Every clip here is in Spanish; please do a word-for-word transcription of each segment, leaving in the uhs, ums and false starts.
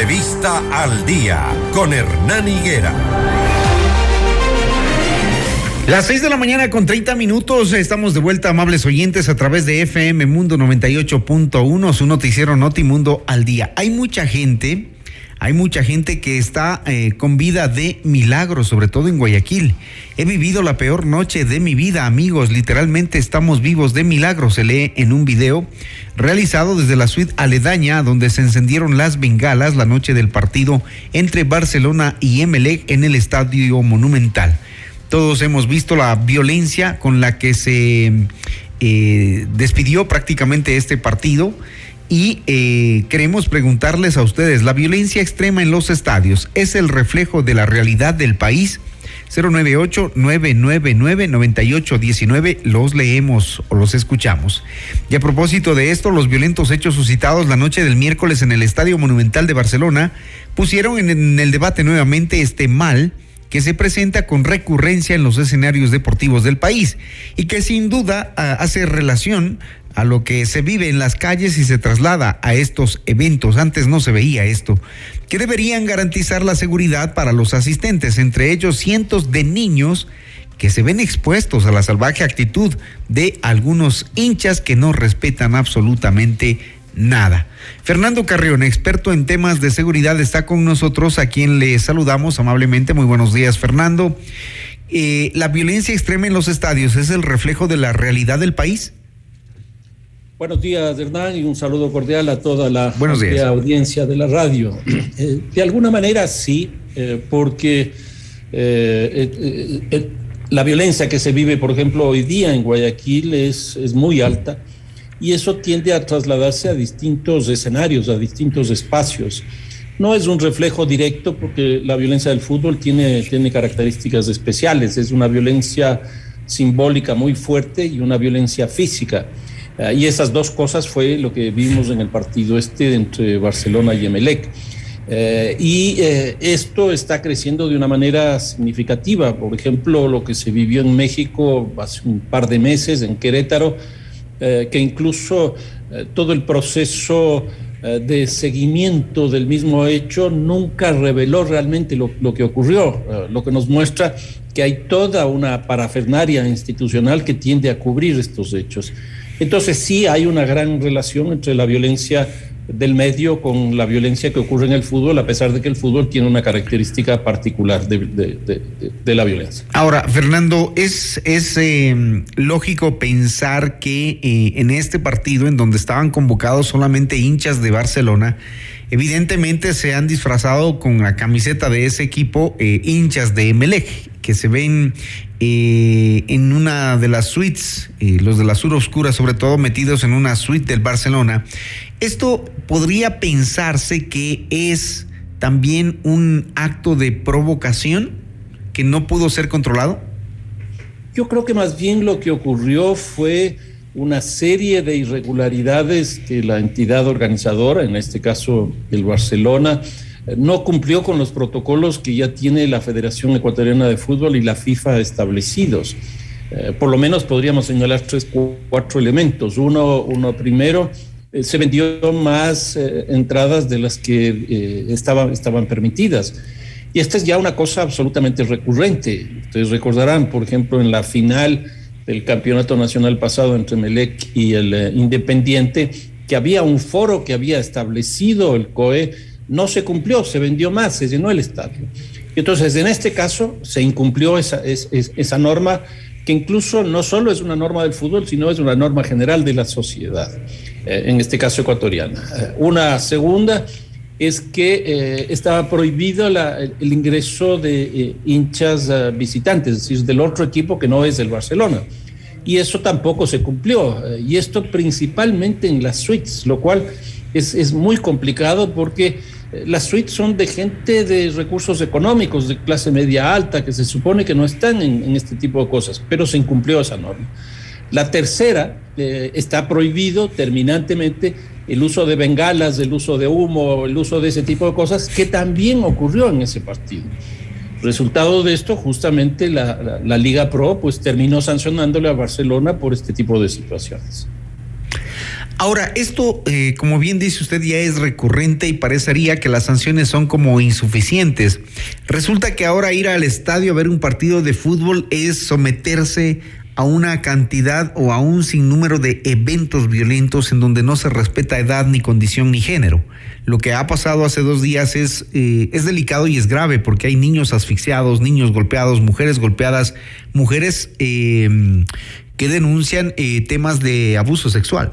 Entrevista al Día con Hernán Higuera. Las seis de la mañana con treinta minutos, estamos de vuelta, amables oyentes, a través de F M Mundo noventa y ocho punto uno, su noticiero Notimundo al Día. Hay mucha gente, hay mucha gente que está eh, con vida de milagro, sobre todo en Guayaquil. He vivido la peor noche de mi vida, amigos, literalmente estamos vivos de milagro, se lee en un video realizado desde la suite aledaña, donde se encendieron las bengalas la noche del partido entre Barcelona y Emelec en el Estadio Monumental. Todos hemos visto la violencia con la que se eh, despidió prácticamente este partido y eh, queremos preguntarles a ustedes, ¿la violencia extrema en los estadios es el reflejo de la realidad del país? cero nueve ocho, nueve nueve nueve, nueve ocho uno nueve, los leemos o los escuchamos. Y a propósito de esto, los violentos hechos suscitados la noche del miércoles en el Estadio Monumental de Barcelona pusieron en, en el debate nuevamente este mal que se presenta con recurrencia en los escenarios deportivos del país y que sin duda uh, hace relación a lo que se vive en las calles y se traslada a estos eventos. Antes no se veía esto, que deberían garantizar la seguridad para los asistentes, entre ellos cientos de niños que se ven expuestos a la salvaje actitud de algunos hinchas que no respetan absolutamente nada. Fernando Carrión, experto en temas de seguridad, está con nosotros, a quien le saludamos amablemente. Muy buenos días, Fernando. Eh, ¿La violencia extrema en los estadios es el reflejo de la realidad del país? Buenos días, Hernán, y un saludo cordial a toda la amplia audiencia de la radio. Eh, de alguna manera sí, eh, porque eh, eh, eh, la violencia que se vive, por ejemplo, hoy día en Guayaquil es, es muy alta. Y eso tiende a trasladarse a distintos escenarios, a distintos espacios. No es un reflejo directo porque la violencia del fútbol tiene, tiene características especiales. Es una violencia simbólica muy fuerte y una violencia física. Uh, y esas dos cosas fue lo que vimos en el partido este entre Barcelona y Emelec. Uh, y uh, esto está creciendo de una manera significativa. Por ejemplo, lo que se vivió en México hace un par de meses, en Querétaro, Eh, que incluso eh, todo el proceso eh, de seguimiento del mismo hecho nunca reveló realmente lo, lo que ocurrió, eh, lo que nos muestra que hay toda una parafernalia institucional que tiende a cubrir estos hechos. Entonces sí hay una gran relación entre la violencia del medio con la violencia que ocurre en el fútbol, a pesar de que el fútbol tiene una característica particular de, de, de, de la violencia. Ahora, Fernando, es, es eh, lógico pensar que eh, en este partido, en donde estaban convocados solamente hinchas de Barcelona, evidentemente se han disfrazado con la camiseta de ese equipo eh, hinchas de Emelec, que se ven eh, en una de las suites, eh, los de la Sur Oscura sobre todo, metidos en una suite del Barcelona. ¿Esto podría pensarse que es también un acto de provocación que no pudo ser controlado? Yo creo que más bien lo que ocurrió fue una serie de irregularidades que la entidad organizadora, en este caso el Barcelona, no cumplió con los protocolos que ya tiene la Federación Ecuatoriana de Fútbol y la FIFA establecidos. Eh, por lo menos podríamos señalar tres, cuatro elementos. Uno, uno primero, eh, se vendió más eh, entradas de las que eh, estaban, estaban permitidas. Y esta es ya una cosa absolutamente recurrente. Ustedes recordarán, por ejemplo, en la final del campeonato nacional pasado entre Emelec y el eh, Independiente, que había un foro que había establecido el C O E, no se cumplió, se vendió más, se llenó el estadio. Entonces, en este caso, se incumplió esa, es, es, esa norma, que incluso no solo es una norma del fútbol, sino es una norma general de la sociedad, eh, en este caso ecuatoriana. Eh, una segunda es que eh, estaba prohibido la, el, el ingreso de eh, hinchas uh, visitantes, es decir, del otro equipo que no es el Barcelona. Y eso tampoco se cumplió, eh, y esto principalmente en las suites, lo cual es, es muy complicado porque las suites son de gente de recursos económicos, de clase media alta, que se supone que no están en, en este tipo de cosas, pero se incumplió esa norma. La tercera, eh, está prohibido terminantemente el uso de bengalas, el uso de humo, el uso de ese tipo de cosas, que también ocurrió en ese partido. Resultado de esto, justamente la, la, la Liga Pro pues terminó sancionándole a Barcelona por este tipo de situaciones. Ahora, esto, eh, como bien dice usted, ya es recurrente y parecería que las sanciones son como insuficientes. Resulta que ahora ir al estadio a ver un partido de fútbol es someterse a una cantidad o a un sinnúmero de eventos violentos en donde no se respeta edad, ni condición, ni género. Lo que ha pasado hace dos días es, eh, es delicado y es grave porque hay niños asfixiados, niños golpeados, mujeres golpeadas, mujeres eh, que denuncian eh, temas de abuso sexual.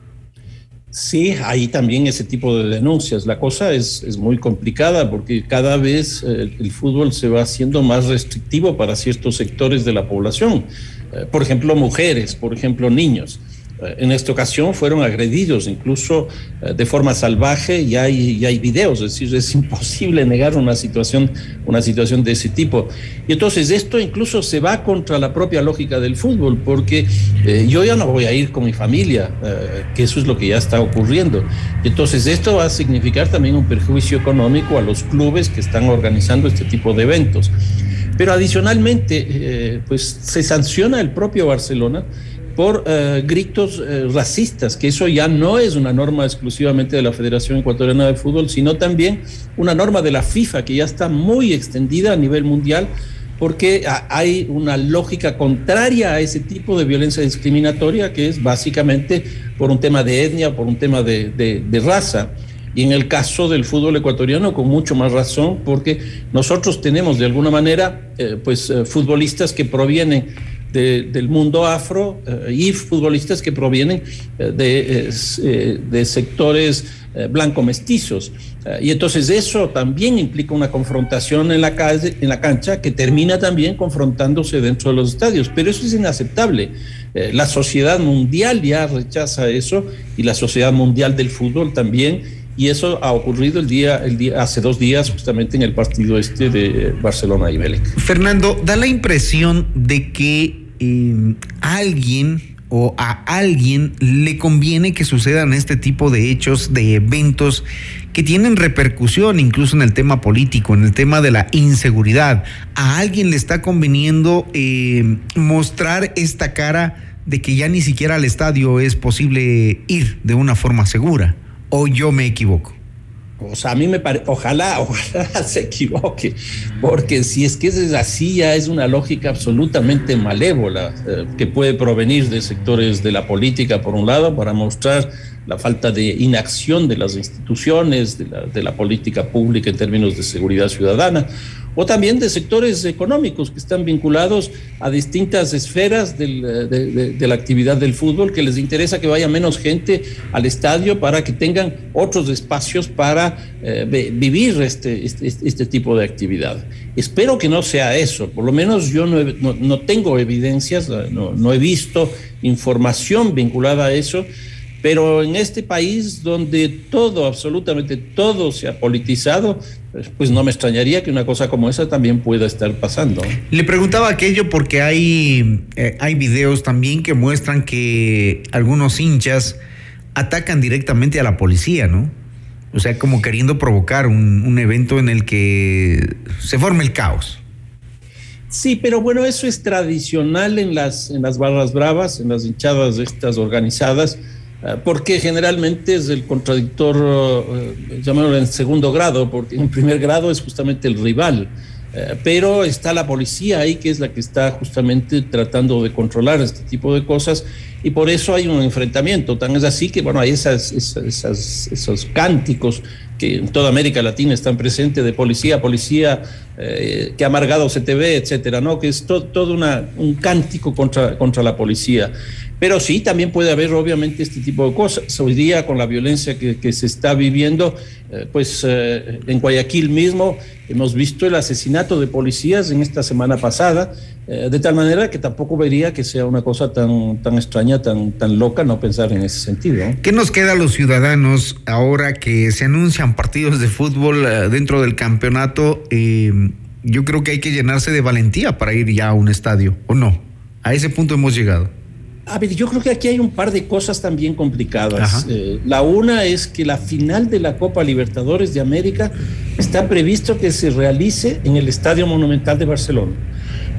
Sí, hay también ese tipo de denuncias. La cosa es, es muy complicada porque cada vez eh, el fútbol se va haciendo más restrictivo para ciertos sectores de la población. Eh, por ejemplo, mujeres, por ejemplo, niños. Eh, en esta ocasión fueron agredidos incluso eh, de forma salvaje y hay, y hay videos, es decir, es imposible negar una situación, una situación de ese tipo. Y entonces esto incluso se va contra la propia lógica del fútbol, porque eh, yo ya no voy a ir con mi familia, eh, que eso es lo que ya está ocurriendo. Y entonces esto va a significar también un perjuicio económico a los clubes que están organizando este tipo de eventos. Pero adicionalmente, eh, pues se sanciona el propio Barcelona por uh, gritos uh, racistas, que eso ya no es una norma exclusivamente de la Federación Ecuatoriana de Fútbol, sino también una norma de la FIFA, que ya está muy extendida a nivel mundial, porque hay una lógica contraria a ese tipo de violencia discriminatoria, que es básicamente por un tema de etnia, por un tema de, de, de raza. Y en el caso del fútbol ecuatoriano, con mucho más razón, porque nosotros tenemos de alguna manera eh, pues, eh, futbolistas que provienen de, del mundo afro eh, y futbolistas que provienen eh, de, eh, de sectores eh, blanco-mestizos. Eh, y entonces eso también implica una confrontación en la, calle, en la cancha que termina también confrontándose dentro de los estadios. Pero eso es inaceptable. Eh, la sociedad mundial ya rechaza eso y la sociedad mundial del fútbol también. Y eso ha ocurrido el día, el día, hace dos días, justamente en el partido este de Barcelona y Emelec. Fernando, da la impresión de que eh, alguien o a alguien le conviene que sucedan este tipo de hechos, de eventos que tienen repercusión incluso en el tema político, en el tema de la inseguridad. A alguien le está conveniendo eh, mostrar esta cara de que ya ni siquiera al estadio es posible ir de una forma segura. ¿O yo me equivoco? O sea, a mí me parece, ojalá, ojalá se equivoque, porque si es que es así, ya es una lógica absolutamente malévola, eh, que puede provenir de sectores de la política, por un lado, para mostrar la falta de inacción de las instituciones, de la, de la política pública en términos de seguridad ciudadana, o también de sectores económicos que están vinculados a distintas esferas del, de, de, de la actividad del fútbol, que les interesa que vaya menos gente al estadio para que tengan otros espacios para eh, vivir este, este, este tipo de actividad. Espero que no sea eso, por lo menos yo no, no, no tengo evidencias, no, no he visto información vinculada a eso. Pero en este país donde todo, absolutamente todo se ha politizado, pues no me extrañaría que una cosa como esa también pueda estar pasando. Le preguntaba aquello porque hay, eh, hay videos también que muestran que algunos hinchas atacan directamente a la policía, ¿no? O sea, como queriendo provocar un, un evento en el que se forme el caos. Sí, pero bueno, eso es tradicional en las, en las barras bravas, en las hinchadas estas organizadas, porque generalmente es el contradictor, uh, llamémoslo en segundo grado, porque en primer grado es justamente el rival, uh, pero está la policía ahí, que es la que está justamente tratando de controlar este tipo de cosas, y por eso hay un enfrentamiento. Tan es así que, bueno, hay esas, esas, esas, esos cánticos que en toda América Latina están presentes de policía, policía, eh, que amargado se te ve, etcétera, ¿no? Que es to, todo una, un cántico contra, contra la policía. Pero sí, también puede haber obviamente este tipo de cosas. Hoy día, con la violencia que, que se está viviendo, eh, pues eh, en Guayaquil mismo hemos visto el asesinato de policías en esta semana pasada, eh, de tal manera que tampoco vería que sea una cosa tan, tan extraña, tan, tan loca no pensar en ese sentido, ¿no? ¿Qué nos queda a los ciudadanos ahora que se anuncian partidos de fútbol eh, dentro del campeonato? Eh, yo creo que hay que llenarse de valentía para ir ya a un estadio, ¿o no? A ese punto hemos llegado. A ver, yo creo que aquí hay un par de cosas también complicadas. Eh, la una es que la final de la Copa Libertadores de América está previsto que se realice en el Estadio Monumental de Barcelona.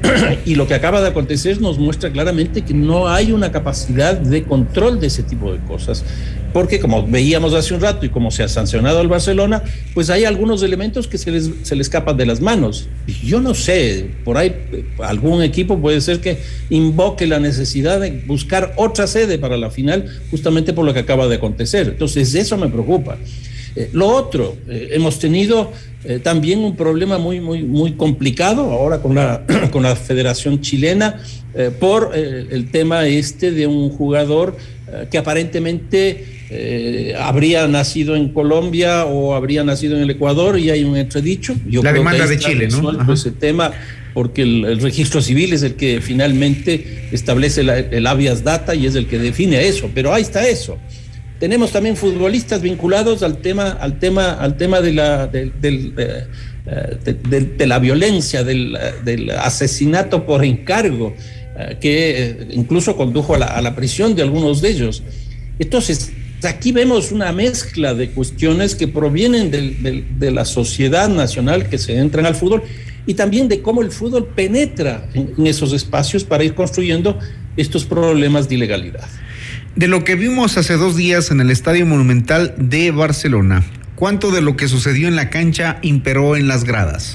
y lo que acaba de acontecer nos muestra claramente que no hay una capacidad de control de ese tipo de cosas, porque como veíamos hace un rato y como se ha sancionado al Barcelona, pues hay algunos elementos que se les, se les escapan de las manos. Y yo no sé, por ahí algún equipo puede ser que invoque la necesidad de buscar otra sede para la final, justamente por lo que acaba de acontecer. Entonces eso me preocupa. Eh, lo otro, eh, hemos tenido eh, también un problema muy, muy, muy complicado ahora con la, con la Federación Chilena eh, por eh, el tema este de un jugador eh, que aparentemente eh, habría nacido en Colombia o habría nacido en el Ecuador, y hay un entredicho. Yo la creo demanda que de Chile, ¿no? Ese tema, porque el, el registro civil es el que finalmente establece la, el habeas data y es el que define eso, pero ahí está eso. Tenemos también futbolistas vinculados al tema, al tema, al tema de la, de, de, de, de, de la violencia, del, del asesinato por encargo, que incluso condujo a la, a la prisión de algunos de ellos. Entonces, aquí vemos una mezcla de cuestiones que provienen de, de, de la sociedad nacional que se entran al fútbol, y también de cómo el fútbol penetra en, en esos espacios para ir construyendo estos problemas de ilegalidad. De lo que vimos hace dos días en el Estadio Monumental de Barcelona, ¿cuánto de lo que sucedió en la cancha imperó en las gradas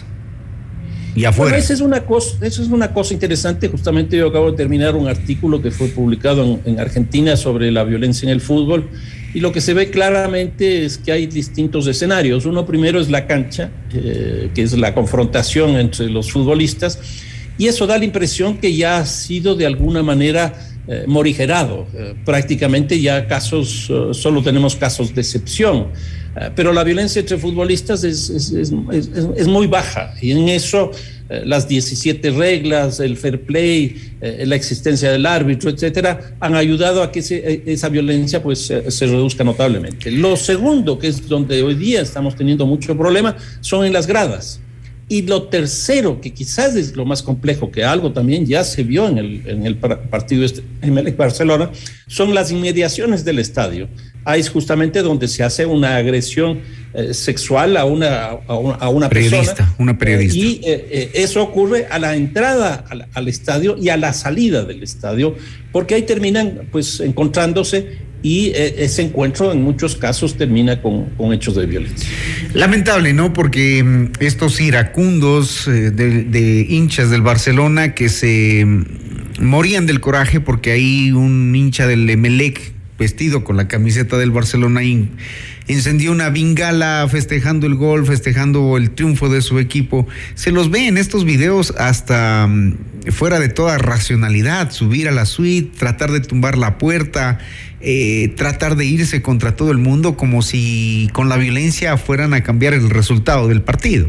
y afuera? Bueno, esa es una cosa, esa es una cosa interesante. Justamente yo acabo de terminar un artículo que fue publicado en, en Argentina sobre la violencia en el fútbol, y lo que se ve claramente es que hay distintos escenarios. Uno primero es la cancha, eh, que es la confrontación entre los futbolistas, y eso da la impresión que ya ha sido de alguna manera Eh, morigerado. Eh, prácticamente ya casos, uh, solo tenemos casos de excepción, eh, pero la violencia entre futbolistas es, es, es, es, es muy baja, y en eso eh, las diecisiete reglas, el fair play, eh, la existencia del árbitro, etcétera, han ayudado a que ese, esa violencia pues eh, se reduzca notablemente. Lo segundo, que es donde hoy día estamos teniendo mucho problema, son en las gradas. Y lo tercero, que quizás es lo más complejo, que algo también ya se vio en el, en el partido este, Emelec Barcelona, son las inmediaciones del estadio. Ahí es justamente donde se hace una agresión eh, sexual a una, a una, a una periodista, persona. Una periodista. Eh, y eh, eh, eso ocurre a la entrada al, al estadio y a la salida del estadio, porque ahí terminan pues encontrándose, y ese encuentro en muchos casos termina con, con hechos de violencia. Lamentable, ¿no? Porque estos iracundos de, de hinchas del Barcelona que se morían del coraje porque hay un hincha del Emelec vestido con la camiseta del Barcelona y encendió una bengala festejando el gol, festejando el triunfo de su equipo. Se los ve en estos videos hasta fuera de toda racionalidad, subir a la suite, tratar de tumbar la puerta, eh, tratar de irse contra todo el mundo como si con la violencia fueran a cambiar el resultado del partido.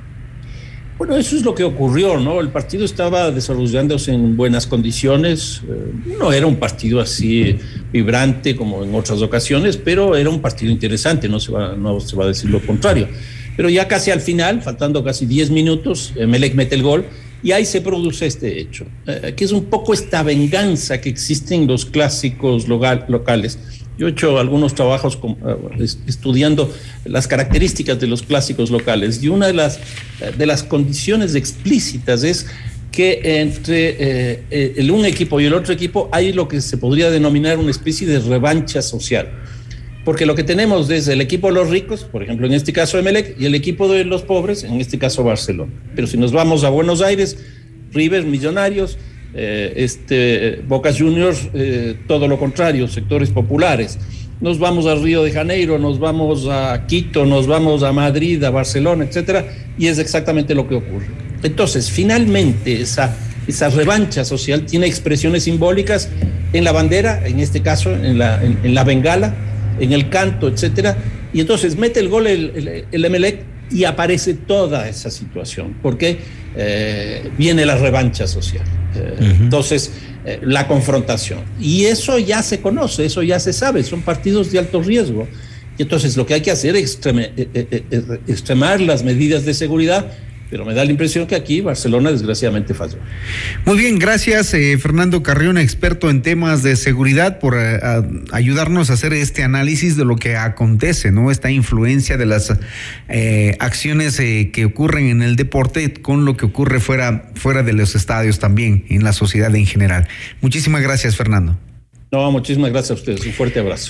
Bueno, eso es lo que ocurrió, ¿no? El partido estaba desarrollándose en buenas condiciones, eh, no era un partido así vibrante como en otras ocasiones, pero era un partido interesante, no se va, no se va a decir lo contrario. Pero ya casi al final, faltando casi diez minutos, Emelec mete el gol, y ahí se produce este hecho, eh, que es un poco esta venganza que existe en los clásicos local, locales. Yo he hecho algunos trabajos con, uh, estudiando las características de los clásicos locales, y una de las, uh, de las condiciones explícitas es que entre eh, el un equipo y el otro equipo hay lo que se podría denominar una especie de revancha social. Porque lo que tenemos es el equipo de los ricos, por ejemplo, en este caso Emelec, y el equipo de los pobres, en este caso Barcelona. Pero si nos vamos a Buenos Aires, River, Millonarios, eh, este, Boca Juniors, eh, todo lo contrario, sectores populares. Nos vamos a Río de Janeiro, nos vamos a Quito, nos vamos a Madrid, a Barcelona, etcétera, y es exactamente lo que ocurre. Entonces, finalmente, esa, esa revancha social tiene expresiones simbólicas en la bandera, en este caso, en la, en, en la bengala, en el canto, etcétera, y entonces mete el gol el, el, el Emelec y aparece toda esa situación, porque eh, viene la revancha social, eh, uh-huh. entonces eh, la confrontación, y eso ya se conoce, eso ya se sabe, son partidos de alto riesgo, y entonces lo que hay que hacer es extreme, eh, eh, eh, extremar las medidas de seguridad pero me da la impresión que aquí Barcelona desgraciadamente falló. Muy bien, gracias eh, Fernando Carrión, experto en temas de seguridad, por eh, a, ayudarnos a hacer este análisis de lo que acontece, ¿no? Esta influencia de las eh, acciones eh, que ocurren en el deporte con lo que ocurre fuera, fuera de los estadios también, en la sociedad en general. Muchísimas gracias, Fernando. No, muchísimas gracias a ustedes. Un fuerte abrazo.